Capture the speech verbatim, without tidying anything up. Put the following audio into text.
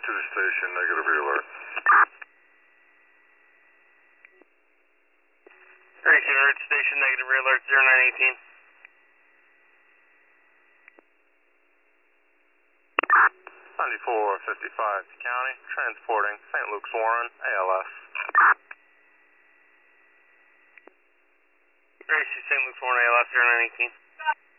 to the station, negative alert. Racing route station, negative alert, zero nine eighteen. ninety-four fifty-five to County, transporting Saint Luke's Warren, A L S. Racing Saint Luke's Warren, A L S, zero nine eighteen.